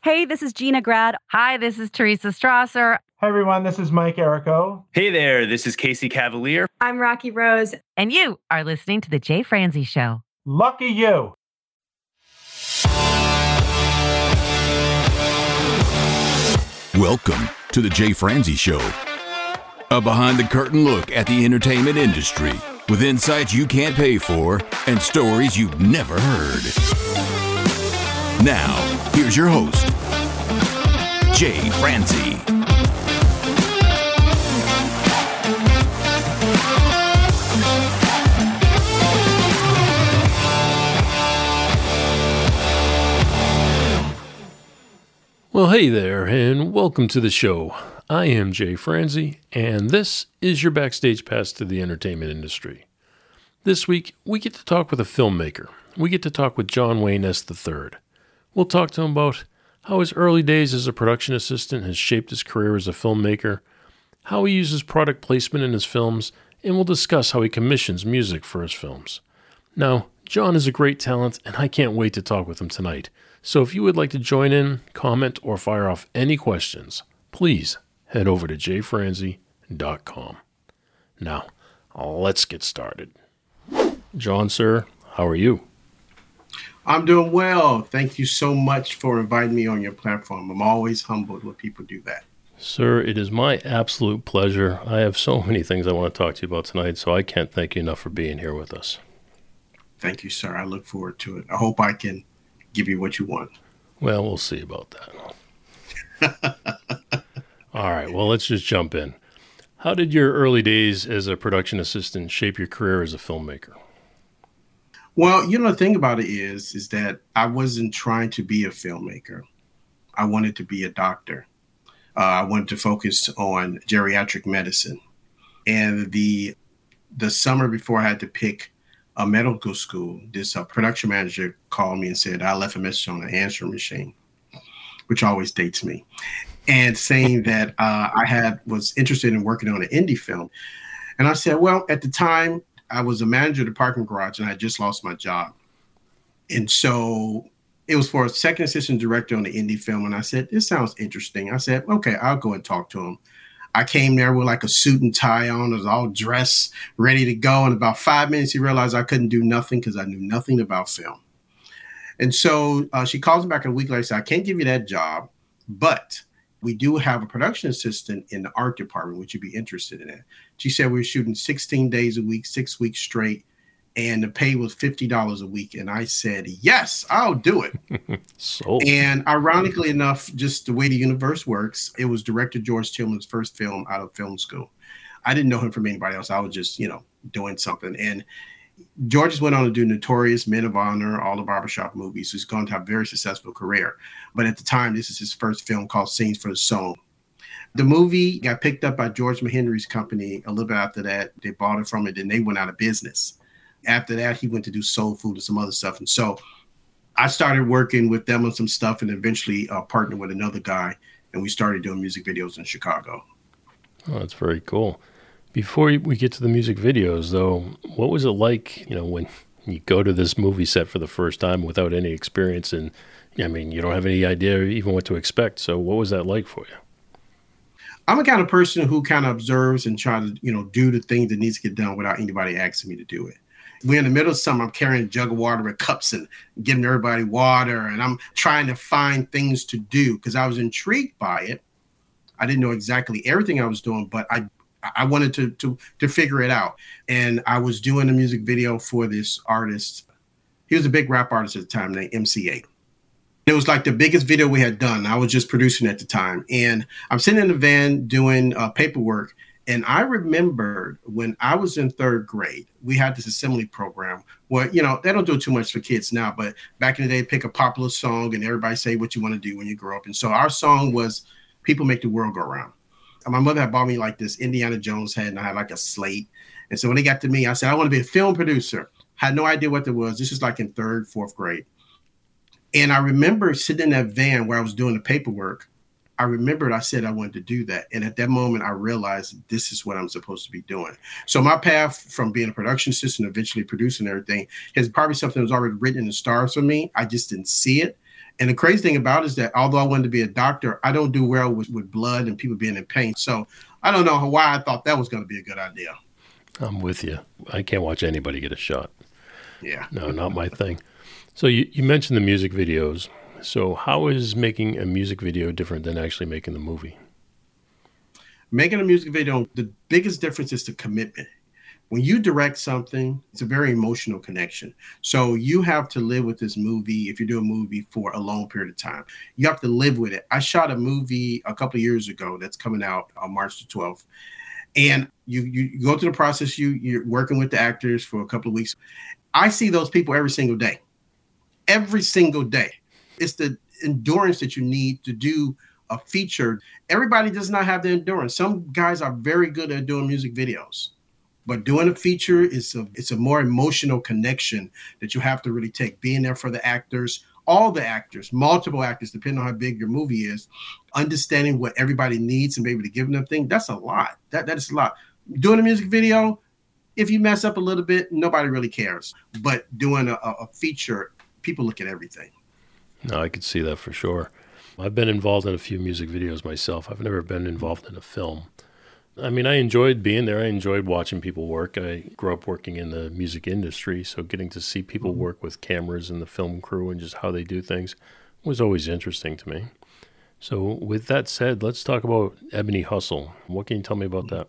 Hey, this is Gina Grad. Hi, this is Teresa Strasser. Hi, everyone. This is Mike Errico. Hey there. This is Casey Cavalier. I'm Rocky Rose. And you are listening to The Jay Franzi Show. Lucky you. Welcome to The Jay Franzi Show. A behind-the-curtain look at the entertainment industry with insights you can't pay for and stories you've never heard. Now, here's your host, Jay Franzi. Well, hey there, and welcome to the show. I am Jay Franzi, and this is your backstage pass to the entertainment industry. This week, we get to talk with a filmmaker. We get to talk with John Wayne S. III. We'll talk to him about how his early days as a production assistant has shaped his career as a filmmaker, how he uses product placement in his films, and we'll discuss how he commissions music for his films. Now, John is a great talent, and I can't wait to talk with him tonight. So if you would like to join in, comment, or fire off any questions, please head over to jfranzi.com. Now, let's get started. John, sir, how are you? I'm doing well. Thank you so much for inviting me on your platform. I'm always humbled when people do that. Sir, it is my absolute pleasure. I have so many things I want to talk to you about tonight, so I can't thank you enough for being here with us. Thank you, sir. I look forward to it. I hope I can give you what you want. Well, we'll see about that. All right, well, let's just jump in. How did your early days as a production assistant shape your career as a filmmaker? Well, the thing about it is that I wasn't trying to be a filmmaker. I wanted to be a doctor. I wanted to focus on geriatric medicine. And the summer before I had to pick a medical school, this production manager called me and said I left a message on the answering machine, which always dates me, and saying that I was interested in working on an indie film. And I said, well, at the time, I was a manager of the parking garage and I just lost my job. And so it was for a second assistant director on the indie film. And I said, this sounds interesting. I said, okay, I'll go and talk to him. I came there with like a suit and tie on. I was all dressed, ready to go. In about 5 minutes, he realized I couldn't do nothing because I knew nothing about film. And so she calls me back a week later and said, I can't give you that job, but we do have a production assistant in the art department. Would you be interested in it? She said we were shooting 16 days a week, 6 weeks straight, and the pay was $50 a week. And I said, yes, I'll do it. And ironically enough, just the way the universe works, it was director George Tillman's first film out of film school. I didn't know him from anybody else. I was just, doing something. And George just went on to do Notorious, Men of Honor, all the barbershop movies. He's going to have a very successful career. But at the time, this is his first film called Scenes for the Soul. The movie got picked up by George Mahendry's company. A little bit after that, they bought it from it, and they went out of business. After that, he went to do Soul Food and some other stuff. And so I started working with them on some stuff and eventually partnered with another guy. And we started doing music videos in Chicago. Oh, that's very cool. Before we get to the music videos, though, what was it like, when you go to this movie set for the first time without any experience? And, you don't have any idea even what to expect. So what was that like for you? I'm the kind of person who kind of observes and try to, do the things that needs to get done without anybody asking me to do it. We're in the middle of summer. I'm carrying a jug of water with cups and giving everybody water. And I'm trying to find things to do because I was intrigued by it. I didn't know exactly everything I was doing, but I wanted to figure it out. And I was doing a music video for this artist. He was a big rap artist at the time named MCA. It was like the biggest video we had done. I was just producing at the time. And I'm sitting in the van doing paperwork. And I remembered when I was in third grade, we had this assembly program where, they don't do too much for kids now, but back in the day, pick a popular song and everybody say what you want to do when you grow up. And so our song was People Make the World Go Round. And my mother had bought me like this Indiana Jones hat and I had like a slate. And so when they got to me, I said, I want to be a film producer. Had no idea what that was. This is like in third, fourth grade. And I remember sitting in that van where I was doing the paperwork. I remembered I said I wanted to do that. And at that moment, I realized this is what I'm supposed to be doing. So my path from being a production assistant, eventually producing everything, is probably something that was already written in the stars for me. I just didn't see it. And the crazy thing about it is that although I wanted to be a doctor, I don't do well with blood and people being in pain. So I don't know why I thought that was going to be a good idea. I'm with you. I can't watch anybody get a shot. Yeah. No, not my thing. So you mentioned the music videos. So how is making a music video different than actually making the movie? Making a music video, the biggest difference is the commitment. When you direct something, it's a very emotional connection. So you have to live with this movie, if you do a movie, for a long period of time. You have to live with it. I shot a movie a couple of years ago that's coming out on March the 12th. And you go through the process, you're working with the actors for a couple of weeks. I see those people every single day. Every single day. It's the endurance that you need to do a feature. Everybody does not have the endurance. Some guys are very good at doing music videos. But doing a feature it's a more emotional connection that you have to really take. Being there for the actors, all the actors, multiple actors, depending on how big your movie is, understanding what everybody needs and be able to give them things. That's a lot. That is a lot. Doing a music video, if you mess up a little bit, nobody really cares. But doing a feature, people look at everything. No, I could see that for sure. I've been involved in a few music videos myself. I've never been involved in a film. I mean, I enjoyed being there. I enjoyed watching people work. I grew up working in the music industry, so getting to see people work with cameras and the film crew and just how they do things was always interesting to me. So with that said, let's talk about Ebony Hustle. What can you tell me about that?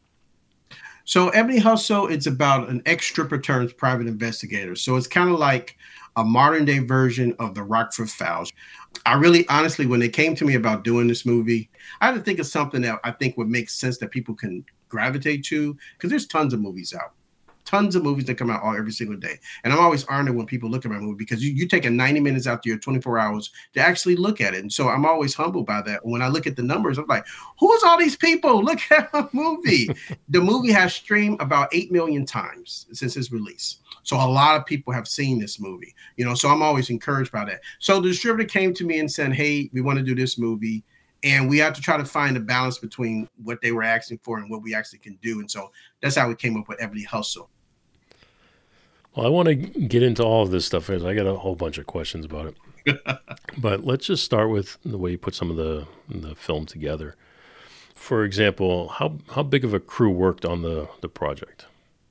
So Ebony Hustle, it's about an ex-stripper turned private investigator. So it's kind of like a modern day version of the Rockford Files. I really, honestly, when they came to me about doing this movie, I had to think of something that I think would make sense that people can gravitate to, because there's tons of movies out. Tons of movies that come out every single day. And I'm always honored when people look at my movie, because you take 90 minutes out to your 24 hours to actually look at it. And so I'm always humbled by that. When I look at the numbers, I'm like, who's all these people? Look at a movie. The movie has streamed about 8 million times since its release. So a lot of people have seen this movie, so I'm always encouraged by that. So the distributor came to me and said, hey, we want to do this movie. And we have to try to find a balance between what they were asking for and what we actually can do. And so that's how we came up with Ebony Hustle. Well, I want to get into all of this stuff. I got a whole bunch of questions about it. But let's just start with the way you put some of the film together. For example, how big of a crew worked on the project?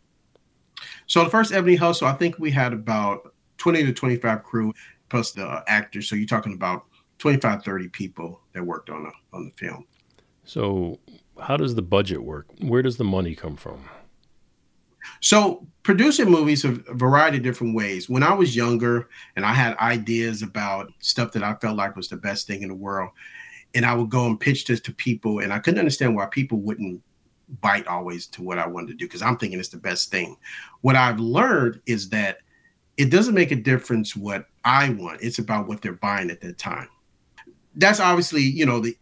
So the first Ebony Hustle, I think we had about 20 to 25 crew plus the actors. So you're talking about 25, 30 people that worked on the film. So how does the budget work? Where does the money come from? So producing movies a variety of different ways. When I was younger and I had ideas about stuff that I felt like was the best thing in the world, and I would go and pitch this to people, and I couldn't understand why people wouldn't bite always to what I wanted to do, because I'm thinking it's the best thing. What I've learned is that it doesn't make a difference what I want. It's about what they're buying at that time. That's obviously,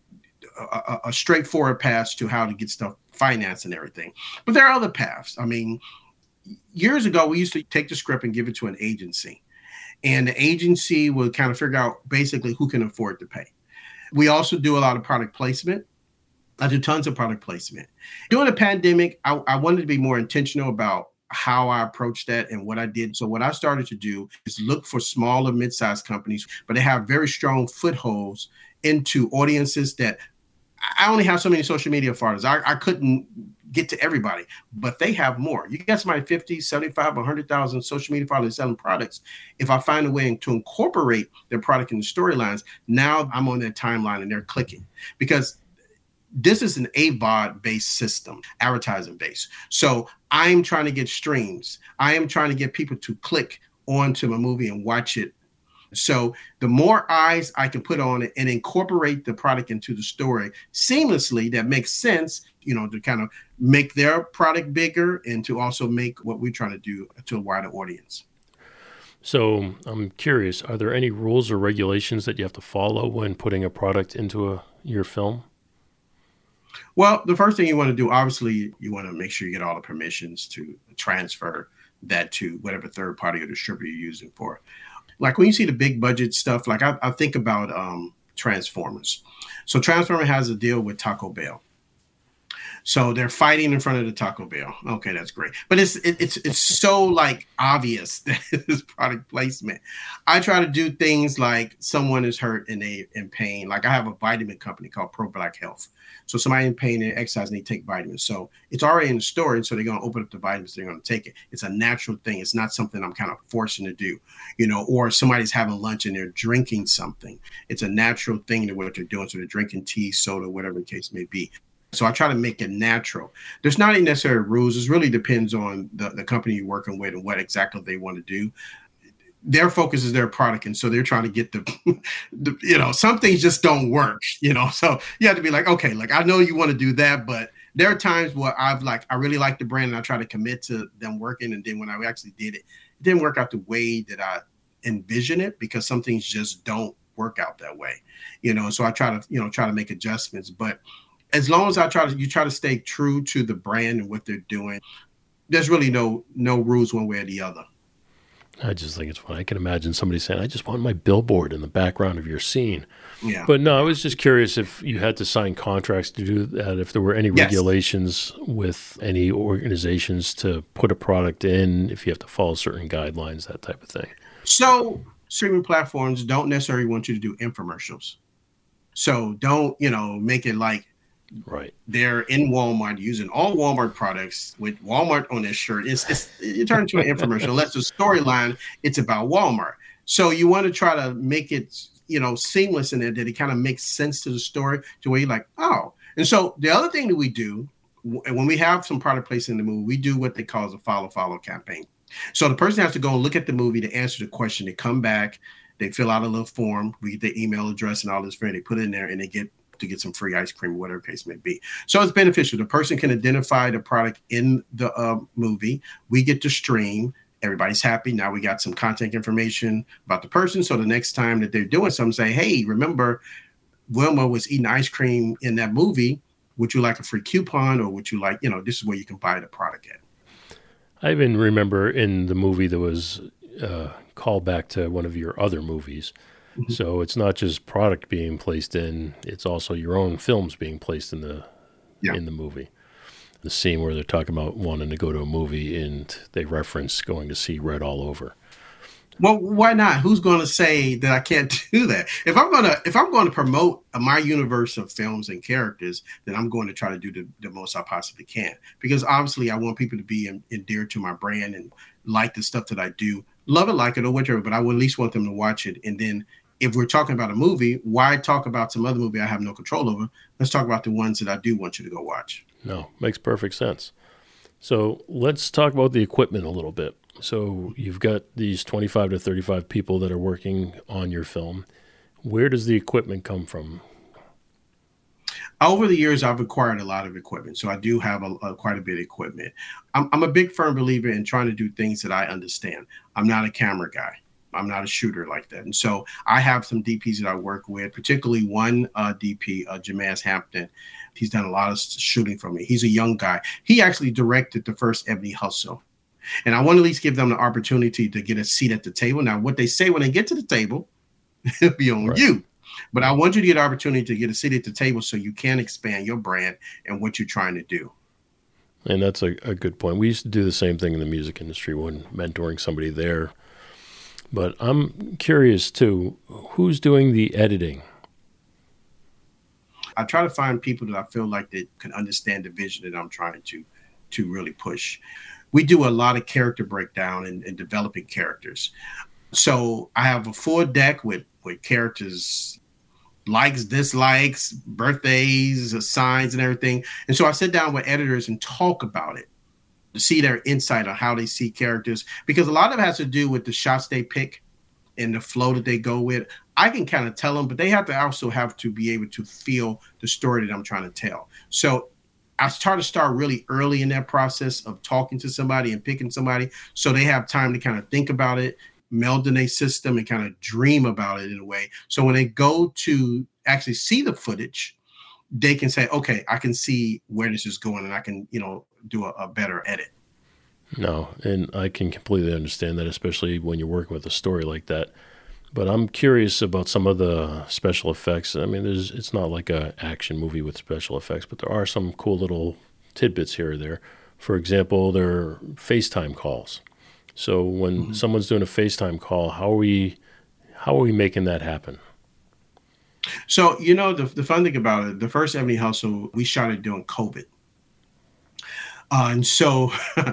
a straightforward path to how to get stuff financed and everything. But there are other paths. I mean, years ago, we used to take the script and give it to an agency. And the agency would kind of figure out basically who can afford to pay. We also do a lot of product placement. I do tons of product placement. During the pandemic, I wanted to be more intentional about how I approached that and what I did. So what I started to do is look for smaller, mid-sized companies, but they have very strong footholds into audiences that I only have so many social media followers. I couldn't get to everybody, but they have more. You got somebody 50, 75, 100,000 social media followers selling products. If I find a way to incorporate their product in the storylines, now I'm on their timeline and they're clicking, because this is an AVOD-based system, advertising-based. So I'm trying to get streams. I am trying to get people to click onto my movie and watch it. So the more eyes I can put on it and incorporate the product into the story seamlessly, that makes sense, to kind of make their product bigger and to also make what we're trying to do to a wider audience. So I'm curious, are there any rules or regulations that you have to follow when putting a product into your film? Well, the first thing you want to do, obviously, you want to make sure you get all the permissions to transfer that to whatever third party or distributor you're using for. Like when you see the big budget stuff, like I think about Transformers. So Transformers has a deal with Taco Bell. So they're fighting in front of the Taco Bell. Okay, that's great. But it's so like obvious that it's product placement. I try to do things like someone is hurt and they in pain. Like I have a vitamin company called Pro Black Health. So somebody in pain and exercise and they take vitamins. So it's already in the store, and so they're going to open up the vitamins. They're going to take it. It's a natural thing. It's not something I'm kind of forcing to do, or somebody's having lunch and they're drinking something. It's a natural thing to what they're doing. So they're drinking tea, soda, whatever the case may be. So I try to make it natural. There's not any necessary rules. It really depends on the company you're working with and what exactly they want to do. Their focus is their product. And so they're trying to get some things just don't work, so you have to be like, okay, like I know you want to do that, but there are times where I really like the brand and I try to commit to them working. And then when I actually did it, it didn't work out the way that I envisioned it because some things just don't work out that way, so I try to make adjustments. But as long as you try to stay true to the brand and what they're doing, there's really no rules one way or the other. I just think it's fun. I can imagine somebody saying, I just want my billboard in the background of your scene. Yeah. But no, I was just curious if you had to sign contracts to do that, if there were any regulations with any organizations to put a product in, if you have to follow certain guidelines, that type of thing. So streaming platforms don't necessarily want you to do infomercials. So don't, make it like, right, they're in Walmart using all Walmart products with Walmart on their shirt. You turn into an infomercial. Unless the storyline, it's about Walmart. So you want to try to make it, seamless in there that it kind of makes sense to the story to where you're like, oh. And so the other thing that we do when we have some product placement in the movie, we do what they call a follow campaign. So the person has to go and look at the movie to answer the question. They come back, they fill out a little form, we get their email address and all this, they put it in there and they get some free ice cream, whatever case may be. So it's beneficial. The person can identify the product in the movie. We get to stream. Everybody's happy. Now we got some contact information about the person. So the next time that they're doing something, say, hey, remember Wilma was eating ice cream in that movie. Would you like a free coupon, or would you like, this is where you can buy the product at. I even remember in the movie there was a callback to one of your other movies. Mm-hmm. So it's not just product being placed in, it's also your own films being placed in the movie. The scene where they're talking about wanting to go to a movie and they reference going to see Red All Over. Well, why not? Who's going to say that I can't do that? If I'm going to promote my universe of films and characters, then I'm going to try to do the most I possibly can. Because obviously I want people to be endeared to my brand and like the stuff that I do. Love it, like it, or whatever, but I would at least want them to watch it. And then if we're talking about a movie, why talk about some other movie I have no control over? Let's talk about the ones that I do want you to go watch. No, makes perfect sense. So let's talk about the equipment a little bit. So you've got these 25 to 35 people that are working on your film. Where does the equipment come from? Over the years, I've acquired a lot of equipment. So I do have quite a bit of equipment. I'm a big firm believer in trying to do things that I understand. I'm not a camera guy. I'm not a shooter like that. And so I have some DPs that I work with, particularly one DP, Jamaz Hampton. He's done a lot of shooting for me. He's a young guy. He actually directed the first Ebony Hustle. And I want to at least give them the opportunity to get a seat at the table. Now, what they say when they get to the table, it'll be on you. But I want you to get an opportunity to get a seat at the table so you can expand your brand and what you're trying to do. And that's a good point. We used to do the same thing in the music industry when mentoring somebody there. But I'm curious, too, who's doing the editing? I try to find people that I feel like they can understand the vision that I'm trying to really push. We do a lot of character breakdown and developing characters. So I have a full deck with characters, likes, dislikes, birthdays, signs, and everything. And so I sit down with editors and talk about it to see their insight on how they see characters, because a lot of it has to do with the shots they pick and the flow that they go with. I can kind of tell them, but they have to be able to feel the story that I'm trying to tell. So I try to start really early in that process of talking to somebody and picking somebody so they have time to kind of think about it, meld in a system, and kind of dream about it in a way. So when they go to actually see the footage, they can say, okay, I can see where this is going and I can, do a better edit. No, and I can completely understand that, especially when you're working with a story like that. But I'm curious about some of the special effects. I mean, it's not like an action movie with special effects, but there are some cool little tidbits here or there. For example, there are FaceTime calls. So when someone's doing a FaceTime call, how are we making that happen? So, the fun thing about it, the first Ebony Hustle, we shot it during COVID. And so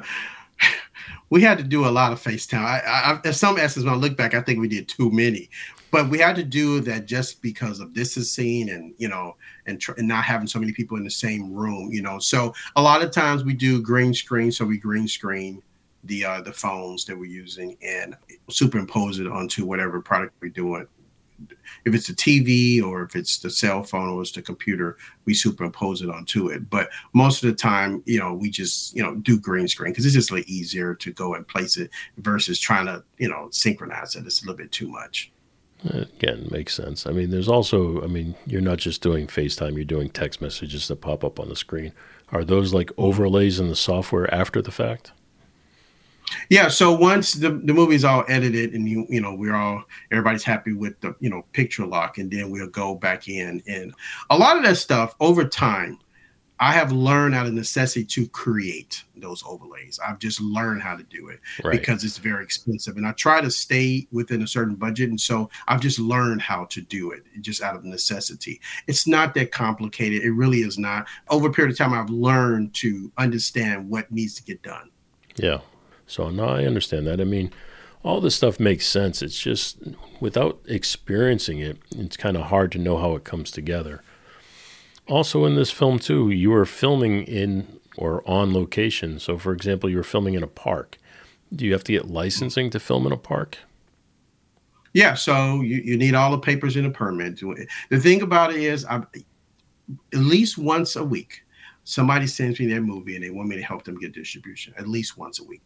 we had to do a lot of FaceTime. I in some essence, when I look back, I think we did too many. But we had to do that just because of distancing and, and not having so many people in the same room, So a lot of times we do green screen. So we green screen the phones that we're using and superimpose it onto whatever product we're doing. If it's a TV or if it's the cell phone or it's the computer, we superimpose it onto it. But most of the time, we just, do green screen because it's just a little easier to go and place it versus trying to, synchronize it. It's a little bit too much. Again, makes sense. I mean, there's also, you're not just doing FaceTime, you're doing text messages that pop up on the screen. Are those like overlays in the software after the fact? Yeah. So once the movie's all edited and everybody's happy with the, picture lock, and then we'll go back in. And a lot of that stuff over time, I have learned out of necessity to create those overlays. I've just learned how to do it because it's very expensive. And I try to stay within a certain budget. And so I've just learned how to do it just out of necessity. It's not that complicated. It really is not. Over a period of time, I've learned to understand what needs to get done. Yeah. So now I understand that. All this stuff makes sense. It's just without experiencing it, it's kind of hard to know how it comes together. Also in this film, too, you were filming in or on location. So, for example, you were filming in a park. Do you have to get licensing to film in a park? Yeah, so you need all the papers and a permit. The thing about it is, at least once a week, somebody sends me their movie and they want me to help them get distribution, at least once a week.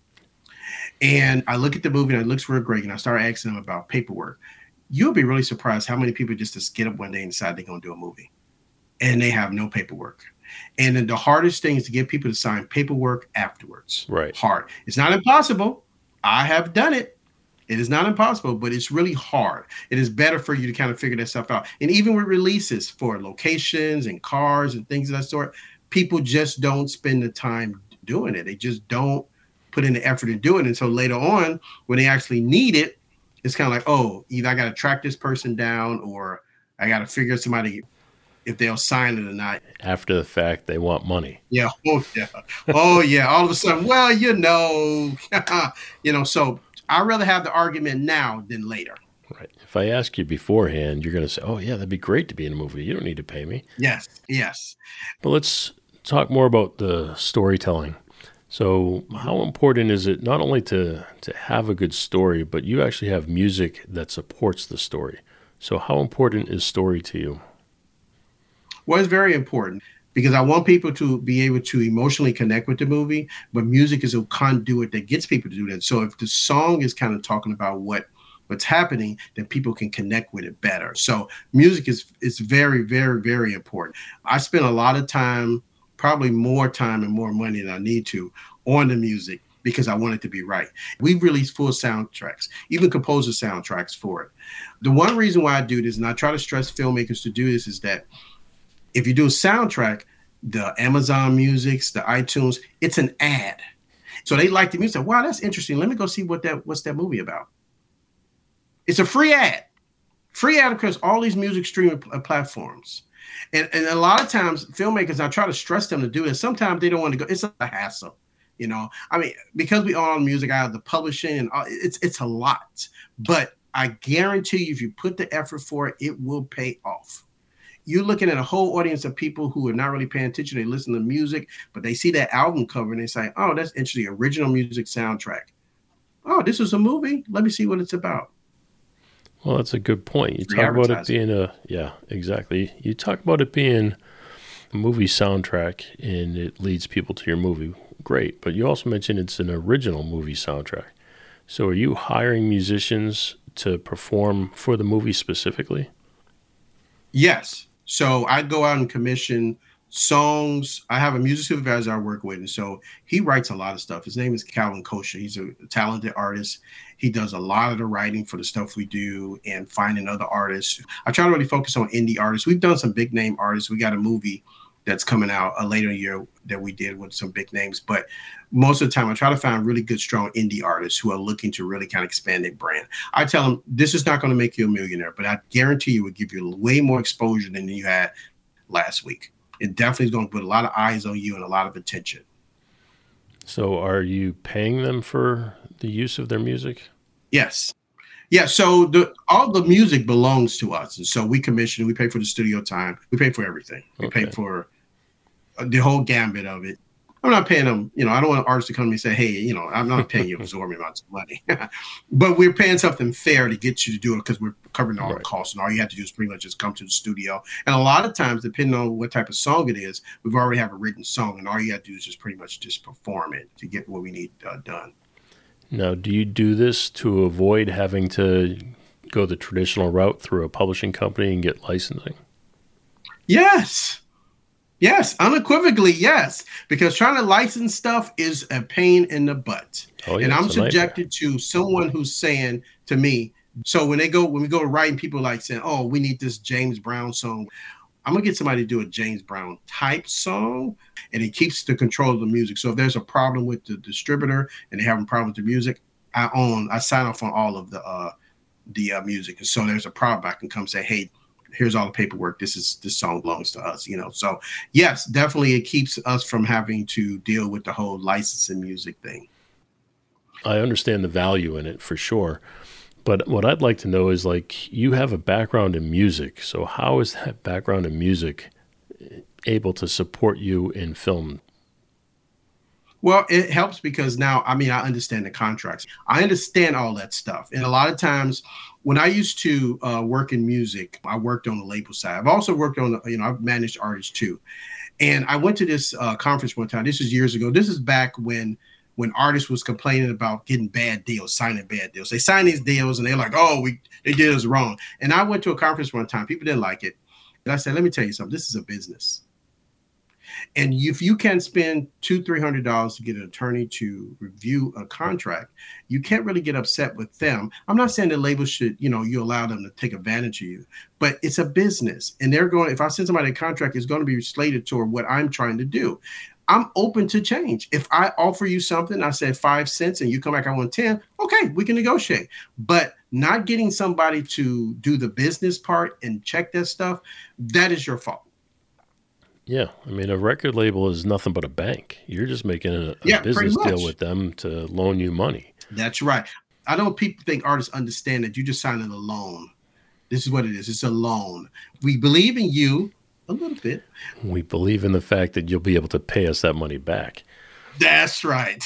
And I look at the movie and it looks real great. And I start asking them about paperwork. You'll be really surprised how many people just get up one day and decide they're going to do a movie. And they have no paperwork. And then the hardest thing is to get people to sign paperwork afterwards. Right. Hard. It's not impossible. I have done it. It is not impossible, but it's really hard. It is better for you to kind of figure that stuff out. And even with releases for locations and cars and things of that sort, people just don't spend the time doing it. They just don't put in the effort to do it. And so later on, when they actually need it, it's kind of like, oh, either I got to track this person down or I got to figure somebody if they'll sign it or not. After the fact, they want money. Yeah. Oh, yeah. Oh, yeah. All of a sudden, well, so I'd rather have the argument now than later. Right. If I ask you beforehand, you're going to say, oh, yeah, that'd be great to be in a movie. You don't need to pay me. Yes. Yes. But let's talk more about the storytelling. So how important is it not only to have a good story, but you actually have music that supports the story? So how important is story to you? Well, it's very important because I want people to be able to emotionally connect with the movie, but music is a conduit that gets people to do that. So if the song is kind of talking about what's happening, then people can connect with it better. So music is very, very, very important. I spend a lot of time, probably more time and more money than I need to, on the music because I want it to be right. We've released full soundtracks, even composer soundtracks for it. The one reason why I do this, and I try to stress filmmakers to do this, is that if you do a soundtrack, the Amazon Musics, the iTunes, it's an ad. So they like the music. Wow, that's interesting. Let me go see what's that movie about. It's a free ad. Free ad across all these music streaming platforms. And a lot of times filmmakers, I try to stress them to do this. Sometimes they don't want to go. It's a hassle, because we own music out of the publishing and it's a lot. But I guarantee you, if you put the effort for it, it will pay off. You're looking at a whole audience of people who are not really paying attention. They listen to music, but they see that album cover and they say, oh, that's interesting. Original music soundtrack. Oh, this is a movie. Let me see what it's about. Well, that's a good point. You talk about it being yeah, exactly. You talk about it being a movie soundtrack and it leads people to your movie. Great. But you also mentioned it's an original movie soundtrack. So are you hiring musicians to perform for the movie specifically? Yes. So I go out and commission songs. I have a music supervisor I work with, and so he writes a lot of stuff. His name is Calvin Kosher. He's a talented artist. He does a lot of the writing for the stuff we do and finding other artists. I try to really focus on indie artists. We've done some big name artists. We got a movie that's coming out a later year that we did with some big names. But most of the time, I try to find really good, strong indie artists who are looking to really kind of expand their brand. I tell them, this is not going to make you a millionaire, but I guarantee you it will give you way more exposure than you had last week. It definitely is going to put a lot of eyes on you and a lot of attention. So are you paying them for the use of their music? Yes. Yeah, so all the music belongs to us. And so we commission, we pay for the studio time, we pay for everything. We pay for the whole gambit of it. I'm not paying them, I don't want artists to come to me and say, hey, I'm not paying you absorbent amounts of money. But we're paying something fair to get you to do it because we're covering all the costs. And all you have to do is pretty much just come to the studio. And a lot of times, depending on what type of song it is, we've already have a written song. And all you have to do is just pretty much just perform it to get what we need done. Now, do you do this to avoid having to go the traditional route through a publishing company and get licensing? Yes. Yes, unequivocally, yes. Because trying to license stuff is a pain in the butt. Oh, yeah, and I'm subjected to someone who's saying to me, so when we go to writing, people like saying, oh, we need this James Brown song. I'm going to get somebody to do a James Brown type song, and it keeps the control of the music. So if there's a problem with the distributor and they're having a problem with the music, I sign off on all of the music. And so there's a problem, I can come say, hey, here's all the paperwork. This song belongs to us, So yes, definitely it keeps us from having to deal with the whole licensing music thing. I understand the value in it for sure. But what I'd like to know is, you have a background in music. So how is that background in music able to support you in film? Well, it helps because now, I understand the contracts. I understand all that stuff. And a lot of times when I used to work in music, I worked on the label side. I've also worked on, I've managed artists too. And I went to this conference one time. This is years ago. This is back when artists was complaining about getting bad deals, signing bad deals. They signed these deals and they're like, oh, they did us wrong. And I went to a conference one time. People didn't like it. And I said, let me tell you something. This is a business. And if you can spend $200-300 to get an attorney to review a contract, you can't really get upset with them. I'm not saying the label should, you allow them to take advantage of you, but it's a business. And if I send somebody a contract, it's going to be slated toward what I'm trying to do. I'm open to change. If I offer you something, I said 5 cents and you come back, I want 10, okay, we can negotiate. But not getting somebody to do the business part and check that stuff, that is your fault. Yeah. A record label is nothing but a bank. You're just making a business deal with them to loan you money. That's right. I don't people think artists understand that you just signed a loan. This is what it is. It's a loan. We believe in you. A little bit. We believe in the fact that you'll be able to pay us that money back. That's right.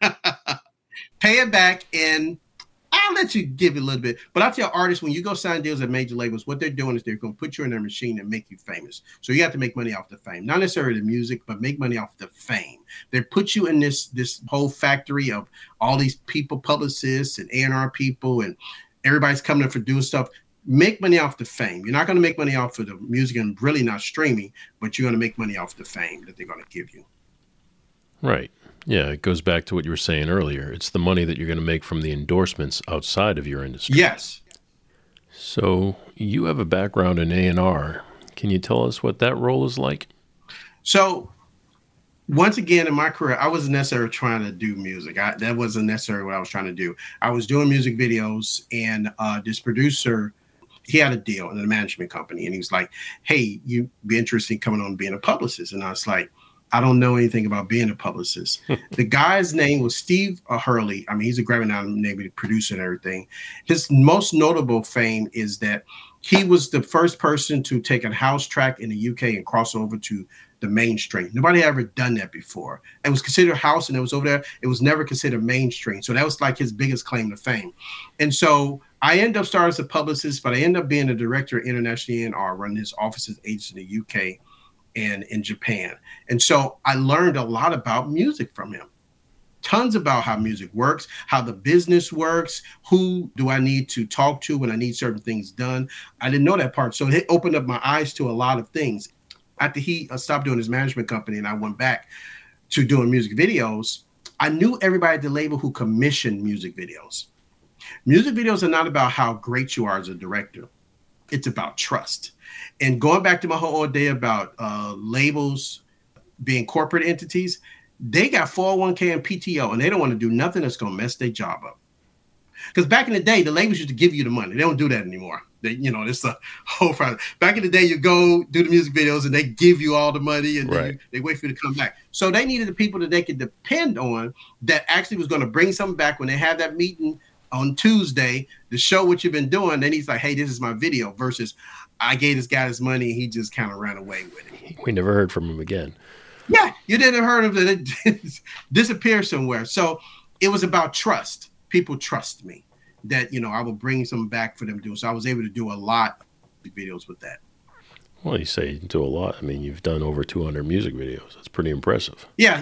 Pay it back, and I'll let you give it a little bit. But I tell artists, when you go sign deals at major labels, what they're doing is they're going to put you in their machine and make you famous. So you have to make money off the fame. Not necessarily the music, but make money off the fame. They put you in this whole factory of all these people, publicists and A&R people, and everybody's coming in for doing stuff. Make money off the fame. You're not going to make money off of the music and really not streaming, but you're going to make money off the fame that they're going to give you. Right. Yeah, it goes back to what you were saying earlier. It's the money that you're going to make from the endorsements outside of your industry. Yes. So you have a background in A&R. Can you tell us what that role is like? So once again, in my career, I wasn't necessarily trying to do music. That wasn't necessarily what I was trying to do. I was doing music videos, and this producer, he had a deal in a management company, and he was like, hey, you'd be interested in coming on being a publicist. And I was like, I don't know anything about being a publicist. The guy's name was Steve Hurley. he's a Grammy-nominated producer and everything. His most notable fame is that he was the first person to take a house track in the UK and cross over to the mainstream. Nobody had ever done that before. It was considered house, and it was over there. It was never considered mainstream. So that was like his biggest claim to fame. And so I ended up starting as a publicist, but I ended up being a director of international A&R, running his offices, agents in the UK and in Japan. And so I learned a lot about music from him. Tons about how music works, how the business works, who do I need to talk to when I need certain things done. I didn't know that part. So it opened up my eyes to a lot of things. After he stopped doing his management company and I went back to doing music videos, I knew everybody at the label who commissioned music videos. Music videos are not about how great you are as a director. It's about trust. And going back to my whole idea about labels being corporate entities, they got 401k and PTO, and they don't want to do nothing that's going to mess their job up. Because back in the day, the labels used to give you the money. They don't do that anymore. It's the whole process. Back in the day, you go do the music videos and they give you all the money and then they wait for you to come back. So they needed the people that they could depend on that actually was going to bring something back when they have that meeting on Tuesday to show what you've been doing. Then he's like, hey, this is my video versus I gave this guy his money and he just kind of ran away with it. We never heard from him again. Yeah, you didn't heard of it. It disappeared somewhere. So it was about trust. People trust me that, I will bring some back for them to do. So I was able to do a lot of videos with that. Well, you say you do a lot. I mean, you've done over 200 music videos. That's pretty impressive. Yeah.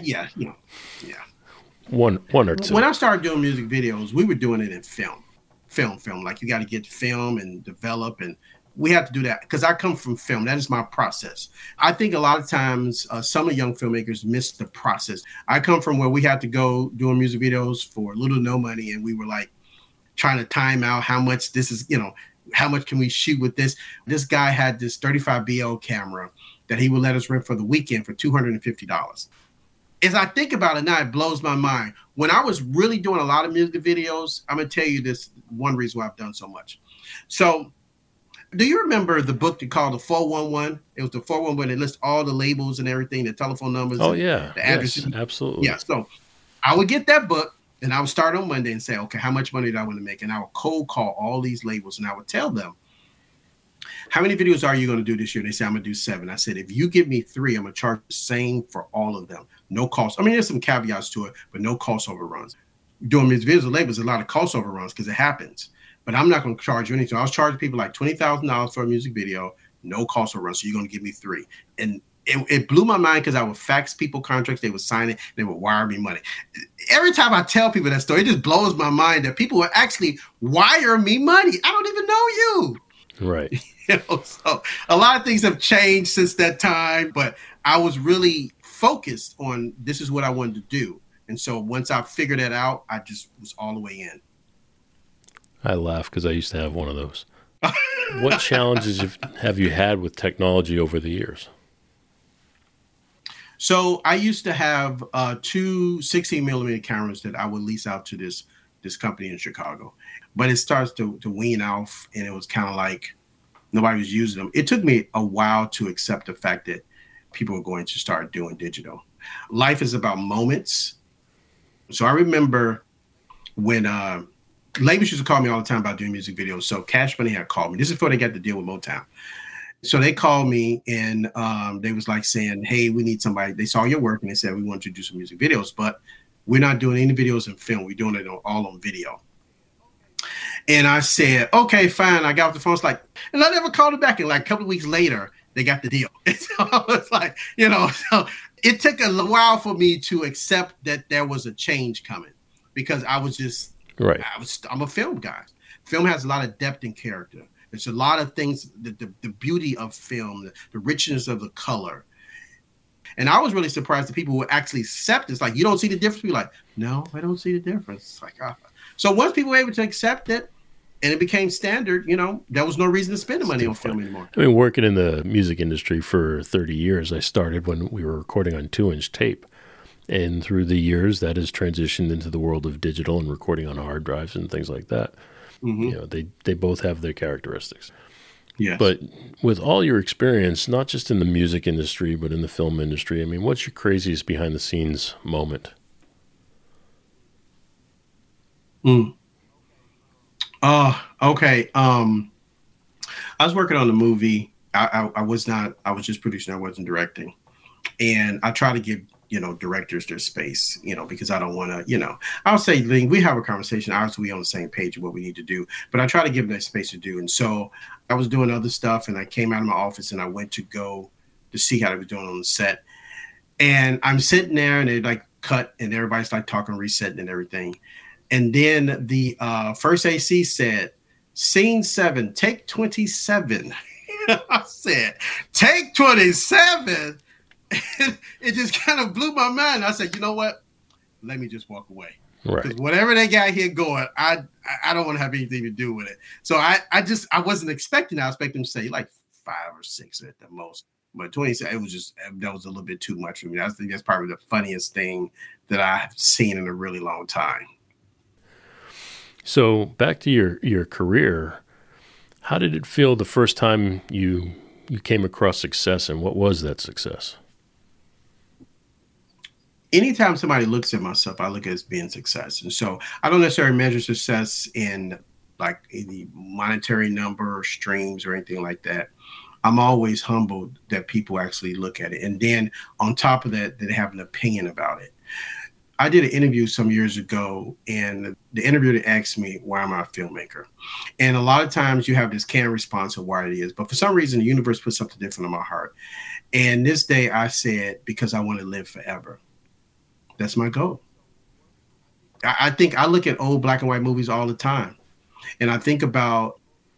One or two. When I started doing music videos, we were doing it in film. Like you got to get film and develop, and we have to do that because I come from film. That is my process. I think a lot of times some of young filmmakers miss the process. I come from where we had to go doing music videos for little to no money, and we were like trying to time out how much this is, how much can we shoot with this? This guy had this 35 BL camera that he would let us rent for the weekend for $250. As I think about it now, it blows my mind. When I was really doing a lot of music videos, I'm going to tell you this one reason why I've done so much. So do you remember the book they called the 411? It was the 411. It lists all the labels and everything, the telephone numbers. Oh, yeah. The addresses. Yes, absolutely. Yeah. So I would get that book and I would start on Monday and say, okay, how much money do I want to make? And I would cold call all these labels and I would tell them, how many videos are you going to do this year? They say, I'm going to do 7. I said, if you give me 3, I'm going to charge the same for all of them. No cost. I mean, there's some caveats to it, but no cost overruns. Doing music videos with labels, a lot of cost overruns because it happens. But I'm not going to charge you anything. I was charging people like $20,000 for a music video, no cost overrun. So you're going to give me 3. And it blew my mind because I would fax people contracts. They would sign it. They would wire me money. Every time I tell people that story, it just blows my mind that people would actually wire me money. I don't even know you. Right. So a lot of things have changed since that time, but I was really focused on this is what I wanted to do. And so once I figured that out, I just was all the way in. I laugh because I used to have one of those. What challenges have you had with technology over the years? So I used to have 2 16-millimeter cameras that I would lease out to this company in Chicago. But it starts to wean off, and it was kind of like nobody was using them. It took me a while to accept the fact that people were going to start doing digital. Life is about moments. So I remember when labels used to call me all the time about doing music videos. So Cash Money had called me. This is before they got to deal with Motown. So they called me and they was like saying, hey, we need somebody. They saw your work and they said, we want you to do some music videos, but we're not doing any videos in film. We're doing it all on video. And I said, okay, fine. I got off the phone. It's like, and I never called it back. And like a couple of weeks later, they got the deal. And so I was like, so it took a while for me to accept that there was a change coming because I was just, right. I'm a film guy. Film has a lot of depth and character. There's a lot of things, the beauty of film, the richness of the color. And I was really surprised that people would actually accept this. Like, you don't see the difference? Be like, no, I don't see the difference. It's like, So once people were able to accept it and it became standard, there was no reason to spend the money on film anymore. I mean, working in the music industry for 30 years, I started when we were recording on 2-inch tape. And through the years, that has transitioned into the world of digital and recording on hard drives and things like that. Mm-hmm. They both have their characteristics. Yes. But with all your experience, not just in the music industry, but in the film industry, I mean, what's your craziest behind the scenes moment? Okay. I was working on the movie. I was just producing. I wasn't directing. And I try to give, directors their space, because I don't want to, I'll say we have a conversation. Obviously, we're on the same page of what we need to do, but I try to give them that space to do. And so I was doing other stuff and I came out of my office and I went to go to see how they were doing on the set. And I'm sitting there and they like cut and everybody's like talking, resetting and everything. And then the first AC said, scene 7, take 27. I said, take 27? It just kind of blew my mind. I said, you know what? Let me just walk away. Right. Because whatever they got here going, I don't want to have anything to do with it. So I wasn't expecting that. I was expecting them to say like 5 or 6 at the most. But 27, that was a little bit too much for me. I think that's probably the funniest thing that I've seen in a really long time. So back to your career, how did it feel the first time you came across success, and what was that success? Anytime somebody looks at my stuff, I look at it as being success. And so I don't necessarily measure success in like any monetary number or streams or anything like that. I'm always humbled that people actually look at it. And then on top of that, they have an opinion about it. I did an interview some years ago, and the interviewer asked me, why am I a filmmaker? And a lot of times you have this canned response of why it is. But for some reason, the universe put something different in my heart. And this day I said, because I want to live forever. That's my goal. I think I look at old black and white movies all the time. And I think about,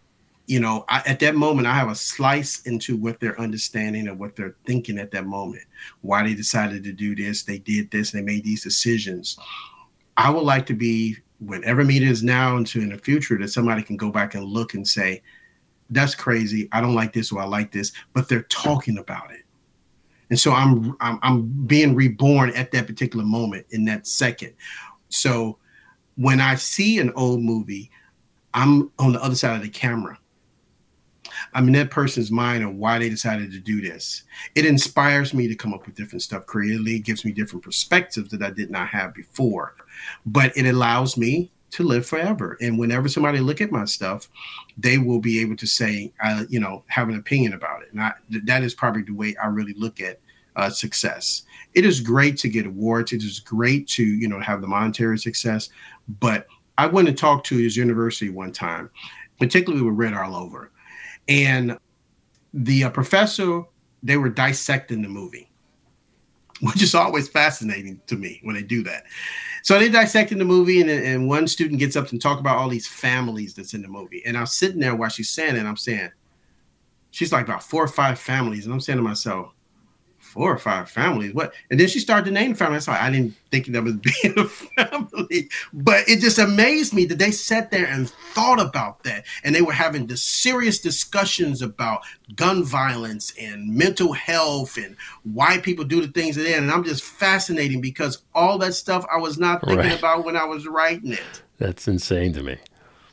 at that moment, I have a slice into what they're understanding and what they're thinking at that moment, why they decided to do this, they did this, they made these decisions. I would like to be, whatever media is now into in the future, that somebody can go back and look and say, that's crazy, I don't like this or I like this, but they're talking about it. And so I'm being reborn at that particular moment in that second. So when I see an old movie, I'm on the other side of the camera. I'm in that person's mind and why they decided to do this. It inspires me to come up with different stuff creatively. It gives me different perspectives that I did not have before. But it allows me to live forever. And whenever somebody look at my stuff, they will be able to say, have an opinion about it. And that is probably the way I really look at success. It is great to get awards. It is great to, have the monetary success. But I went and talked to his university one time, particularly with Red All Over. And the professor, they were dissecting the movie, which is always fascinating to me when they do that. So they dissecting the movie, and one student gets up and talk about all these families that's in the movie. And I'm sitting there while she's saying it, and I'm saying, she's like about 4 or 5 families. And I'm saying to myself, 4 or 5 families, what? And then she started to name families. I didn't think of them as being a family, but it just amazed me that they sat there and thought about that. And they were having the serious discussions about gun violence and mental health and why people do the things they did. And I'm just fascinating because all that stuff I was not thinking about when I was writing it. That's insane to me.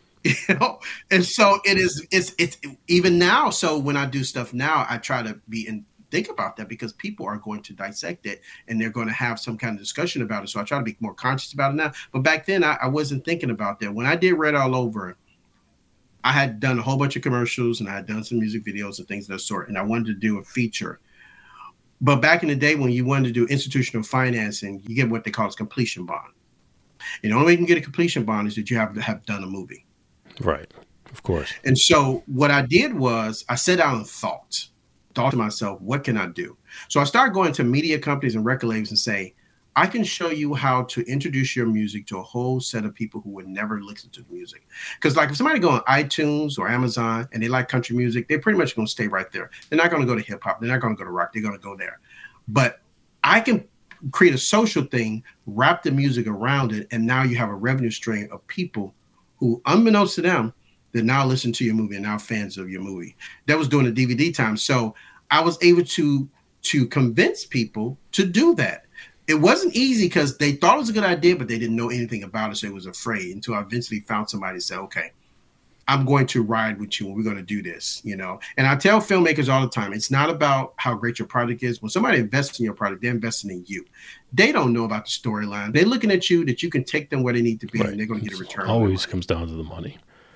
And so it's even now. So when I do stuff now, I try to think about that because people are going to dissect it and they're going to have some kind of discussion about it. So I try to be more conscious about it now. But back then I wasn't thinking about that. When I did Red All Over, I had done a whole bunch of commercials and I had done some music videos and things of that sort. And I wanted to do a feature. But back in the day when you wanted to do institutional financing, you get what they call a completion bond. And the only way you can get a completion bond is that you have to have done a movie. Right. Of course. And so what I did was I sat down and thought to myself, what can I do? So I started going to media companies and record labels and say, I can show you how to introduce your music to a whole set of people who would never listen to the music. Because like if somebody go on iTunes or Amazon and they like country music, they're pretty much going to stay right there. They're not going to go to hip hop. They're not going to go to rock. They're going to go there. But I can create a social thing, wrap the music around it, and now you have a revenue stream of people who, unbeknownst to them, that now listen to your movie and now fans of your movie. That was during the DVD time. So I was able to convince people to do that. It wasn't easy because they thought it was a good idea, but they didn't know anything about it. So they was afraid until I eventually found somebody that said, okay, I'm going to ride with you and we're going to do this, And I tell filmmakers all the time, it's not about how great your product is. When somebody invests in your product, they're investing in you. They don't know about the storyline. They're looking at you that you can take them where they need to be and they're going to get a return. Always comes down to the money.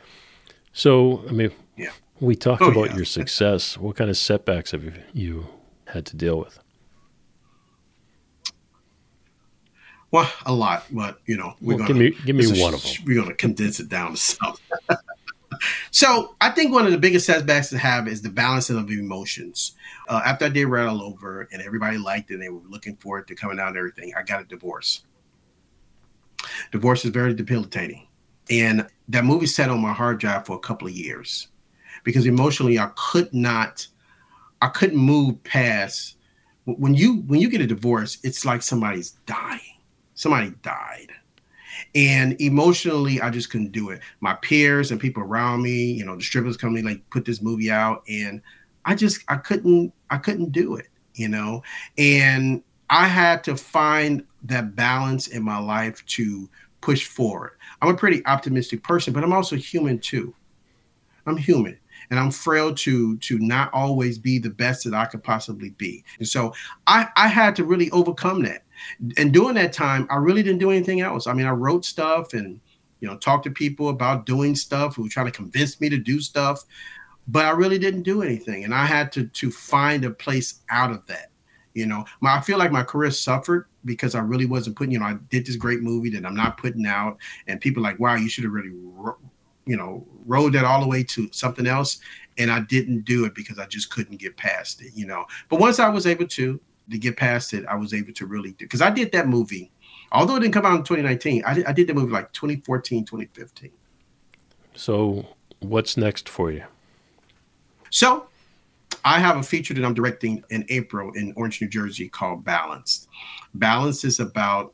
So, we talked about your success. What kind of setbacks have you had to deal with? Well, a lot, but give me one of them. We're going to condense it down to something. So I think one of the biggest setbacks to have is the balancing of emotions. After I did Red All Over and everybody liked it and they were looking forward to coming out and everything, I got a divorce. Divorce is very debilitating. And that movie sat on my hard drive for a couple of years because emotionally I couldn't move past. When you get a divorce, it's like somebody's dying. Somebody died. And emotionally, I just couldn't do it. My peers and people around me, distributors company, put this movie out and I couldn't do it, and I had to find that balance in my life to push forward. I'm a pretty optimistic person, but I'm also human too. I'm human, and I'm frail to not always be the best that I could possibly be. And so I had to really overcome that. And during that time, I really didn't do anything else. I mean, I wrote stuff and, talked to people about doing stuff who were trying to convince me to do stuff, but I really didn't do anything. And I had to find a place out of that. I feel like my career suffered because I really wasn't putting, I did this great movie that I'm not putting out, and people are like, wow, you should have really, rode that all the way to something else. And I didn't do it because I just couldn't get past it, But once I was able to get past it, I was able to really do, because I did that movie, although it didn't come out in 2019, I did the movie like 2014, 2015. So what's next for you? So I have a feature that I'm directing in April in Orange, New Jersey called Balanced. Balanced is about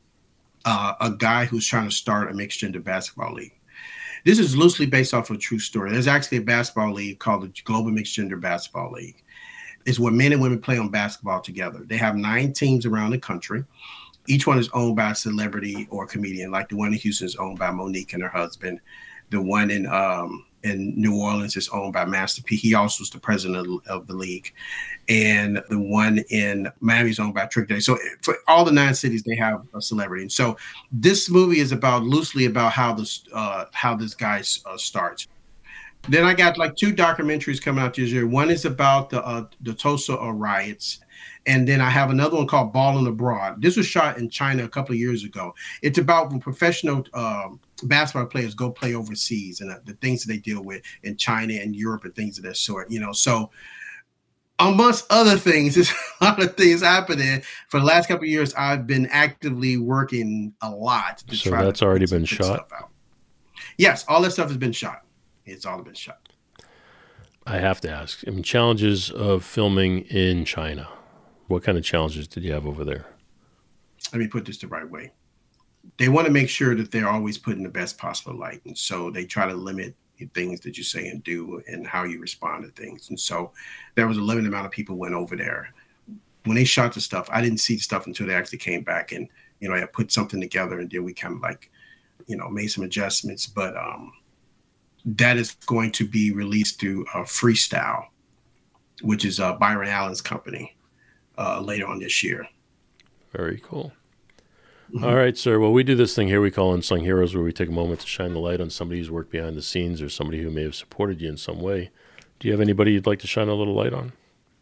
a guy who's trying to start a mixed gender basketball league. This is loosely based off of a true story. There's actually a basketball league called the Global Mixed Gender Basketball League. It's where men and women play on basketball together. They have 9 teams around the country. Each one is owned by a celebrity or a comedian. Like the one in Houston is owned by Monique and her husband. The one in New Orleans is owned by Master P. He also is the president of the league. And the one in Miami is owned by Trick Daddy. So for all the 9 cities, they have a celebrity. And so this movie is loosely about how this guy starts. Then I got like 2 documentaries coming out this year. One is about the Tulsa riots. And then I have another one called Ballin' Abroad. This was shot in China a couple of years ago. It's about when professional basketball players go play overseas and the things that they deal with in China and Europe and things of that sort. So amongst other things, there's a lot of things happening. For the last couple of years, I've been actively working a lot to try. So that's already been shot? Yes, all that stuff has been shot. It's all been shot. I have to ask, challenges of filming in China. What kind of challenges did you have over there? Let me put this the right way. They want to make sure that they're always put in the best possible light. And so they try to limit the things that you say and do and how you respond to things. And so there was a limited amount of people went over there. When they shot the stuff, I didn't see the stuff until they actually came back and, I put something together, and then we kind of made some adjustments. But that is going to be released through Freestyle, which is Byron Allen's company. Later on this year. Very cool. Mm-hmm. All right, sir. Well, we do this thing here we call Unsung Heroes, where we take a moment to shine the light on somebody who's worked behind the scenes or somebody who may have supported you in some way. Do you have anybody you'd like to shine a little light on?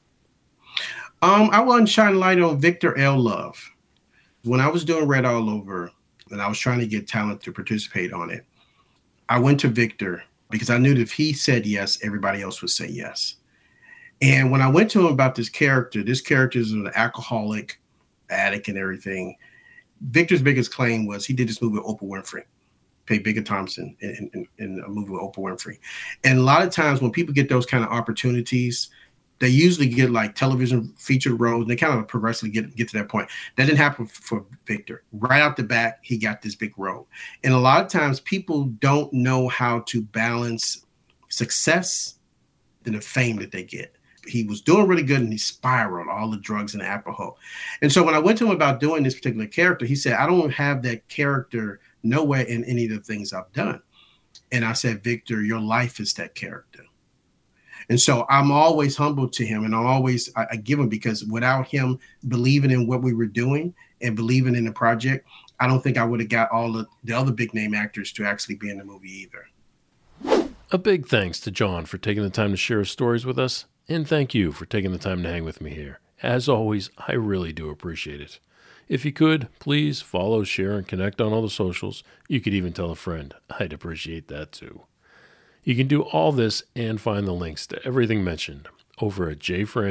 I want to shine a light on Victor L. Love. When I was doing Red All Over and I was trying to get talent to participate on it, I went to Victor because I knew that if he said yes, everybody else would say yes. And when I went to him about this character is an alcoholic, addict and everything. Victor's biggest claim was he did this movie with Oprah Winfrey, played Bigger Thompson in a movie with Oprah Winfrey. And a lot of times when people get those kind of opportunities, they usually get like television featured roles. And they kind of progressively get to that point. That didn't happen for Victor. Right out the bat, he got this big role. And a lot of times people don't know how to balance success and the fame that they get. He was doing really good and he spiraled all the drugs and alcohol. And so when I went to him about doing this particular character, he said, I don't have that character nowhere in any of the things I've done. And I said, Victor, your life is that character. And so I'm always humble to him, and I give him, because without him believing in what we were doing and believing in the project, I don't think I would have got all the other big name actors to actually be in the movie either. A big thanks to John for taking the time to share his stories with us. And thank you for taking the time to hang with me here. As always, I really do appreciate it. If you could, please follow, share, and connect on all the socials. You could even tell a friend. I'd appreciate that too. You can do all this and find the links to everything mentioned over at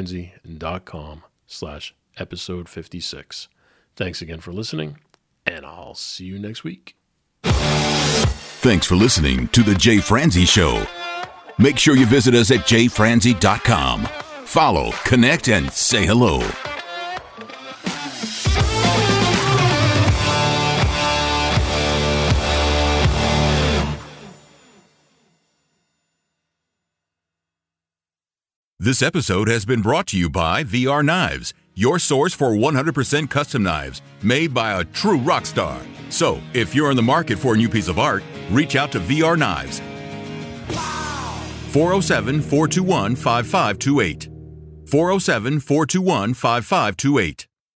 jfranzi.com/episode 56. Thanks again for listening, and I'll see you next week. Thanks for listening to The Jay Franzi Show. Make sure you visit us at jfranzi.com. Follow, connect, and say hello. This episode has been brought to you by VR Knives, your source for 100% custom knives made by a true rock star. So, if you're in the market for a new piece of art, reach out to VR Knives. 407-421-5528. 407-421-5528.